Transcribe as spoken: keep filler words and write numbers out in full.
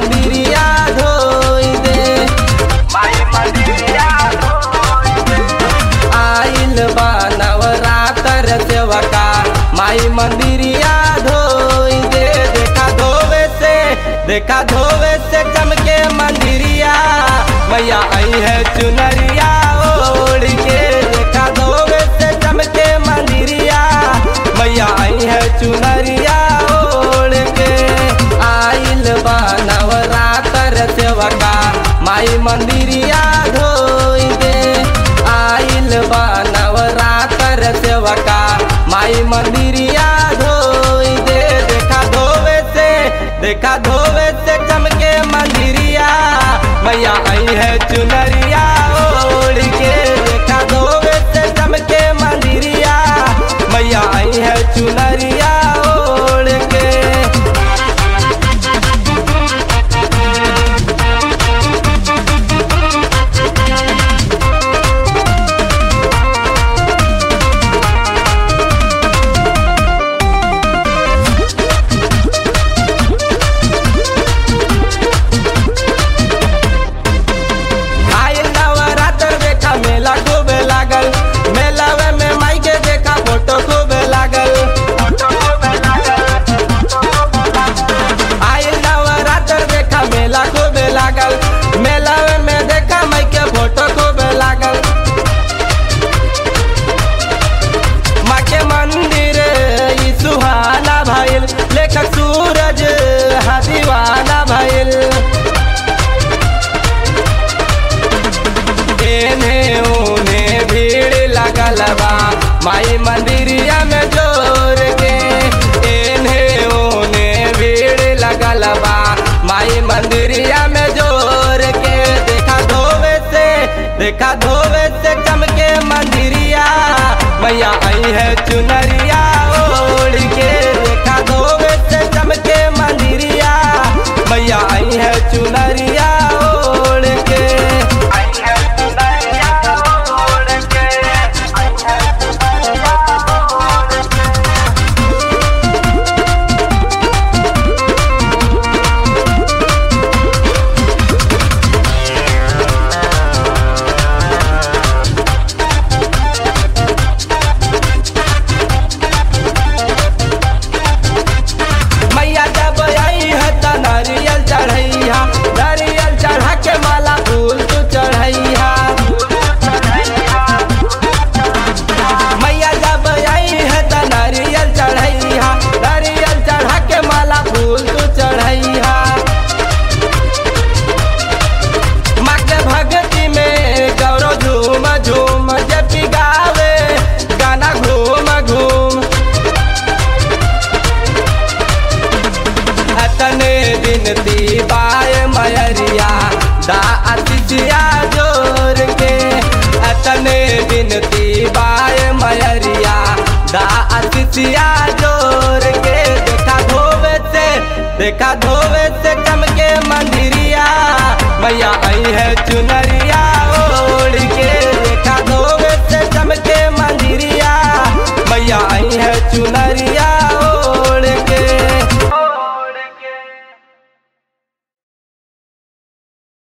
मंदिरिया धोई दे, माई मंदिरिया धोई दे। आइल बा नवरात्र सेवका माई मंदिरिया धोई दे। देखा धोवे से देखा धोवे से चमके मंदिरिया, मैया आई है चुनरिया ओढ़ के। देखा धोवे से चमके मंदिरिया, मैया आई है चुनरिया ओढ़ के। आइल बा नवरात्र सेवका माई मंदिरिया धोई दे, आइल बा नवरात्र सेवका माई मंदिरिया धोई दे। देखा धोवे से देखा धोवे से चमके मंदिरिया, मैया आई है चुनरिया ओढ़ के। देखा धोवे से चमके मंदिरिया, मैया आई है चुनरिया ओढ़ के। मेला खूब लागल, मेलावे में माई के देखा फोटो खूब लागल, फोटो खूब लागल। आइल नवरात्र देखा मेला खूब लागल, मेलावे में देखा माई के फोटो खूब लागल। माँ के मंदिर ई सुहाना भइल, लेखक सूरज हा दीवाना भइल। एने ओने भीड़ लगल बा माई मंदिरिया में जोर के, एने ओने भीड़ लगल बा माई मंदिरिया में जोर के। देखा धोवे से देखा धोवे से चमके मंदिरिया, मैया आई है चुनरिया ओढ़ के। देखा धोवे से चमके मंदिरिया, मैया आई है चुनरिया ओढ़ के। नारियल चढ़ैया, नारियल चढ़ा के माला फूल तू चढ़ैया। मैया जब आई है त नारियल चढ़ैया, नारियल चढ़ा के माला फूल तू चढ़ैया। माँ के भक्ति में गौरव झूम झूम जब गावे गाना घूम घूम। अतने बिनती बाय मयरिया दा अतिथिया जोर के, अतने बिनती बाय मयरिया दा अतिथिया जोर के। देखा धोवे से देखा धोवे से चमके मंदिरिया, मैया आई है चुनरिया